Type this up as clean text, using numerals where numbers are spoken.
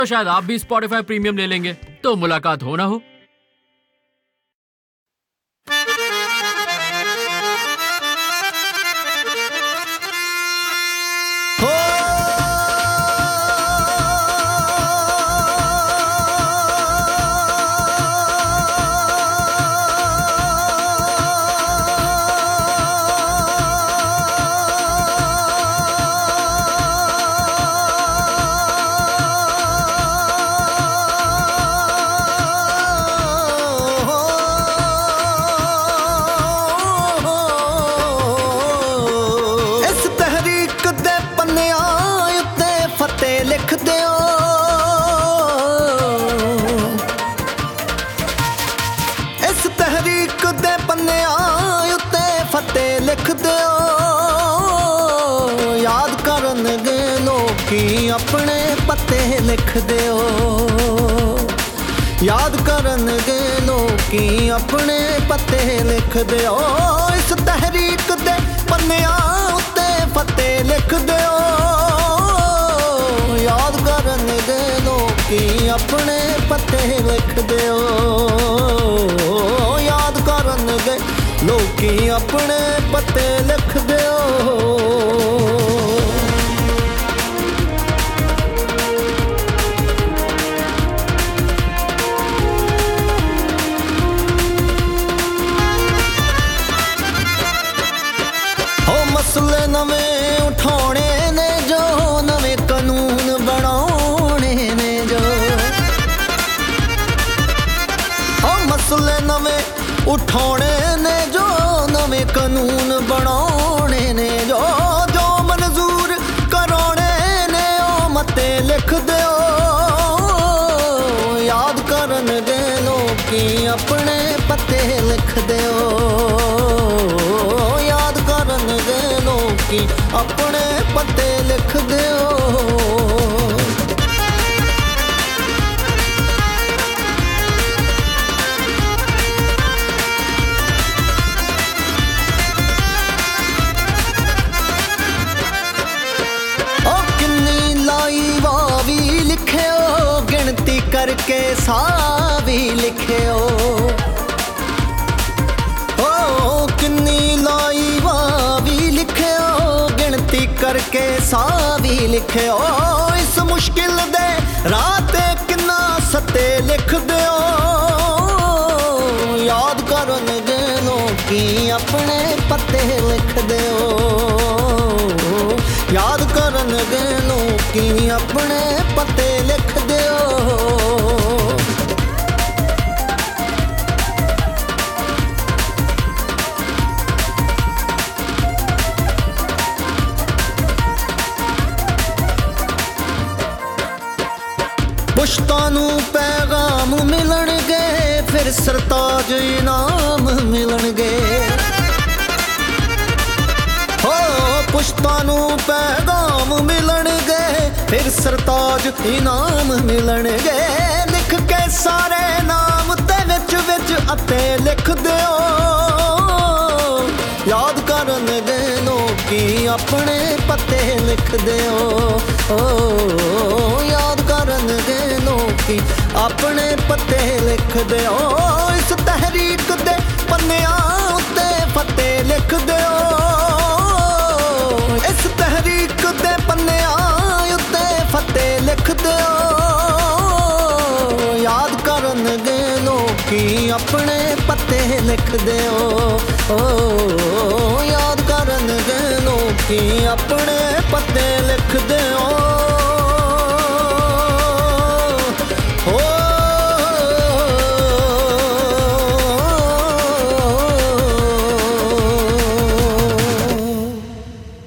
तो शायद आप भी स्पॉटिफाई प्रीमियम ले लेंगे, तो मुलाकात हो ना हो। लिख दियो इस तहरीक दे पन्नियां उत्ते फतेह लिख दियो याद करनगे लोकी अपने पते लिख दियो याद करनगे लोकी अपने पते लिख दियो इस तहरीक दे पन्नियां उत्ते फतेह लिख दियो याद करनगे लोकी अपने पते लिख दियो याद करनगे लोकी अपने पते लिख दियो मसले नवें उठाने ने जो नवे कानून बनाने ने जो मसले नवें उठाने ने जो नवे कानून बनाने ने जो जो मंजूर कराने ने ओ मते लिख दियो याद करनगे लोकी अपने पते लिख दियो अपने पते लिख दियो किन्नी लाई वावी लिखियो गिनती करके सावी लिखियो किन्नी लाई वावी लिखियो गिनती करके सावी लिखियो इस मुश्किल दे रात किन्ना सते लिख दियो याद करनगे लोकी अपने पते लिख दियो याद करनगे लोकी अपने पते लिख दियो पुश्तानू पैगाम मिलणगे फिर सरताज इनाम मिलणगे हो पुश्तानू पैगाम मिलणगे फिर सरताज इनाम मिलणगे लिख के सारे नाम ते विच विच अते लिख दियो याद करनगे लोकी अपने पते लिख दियो याद करनगे लोकी अपने पते लिख दियो इस तहरीक दे पन्नियां उत्ते फतेह लिख दियो इस तहरीक दे पन्नियां उत्ते फतेह लिख दियो याद करनगे लोकी अपने पते लिख दियो याद करनगे लोकी अपने पते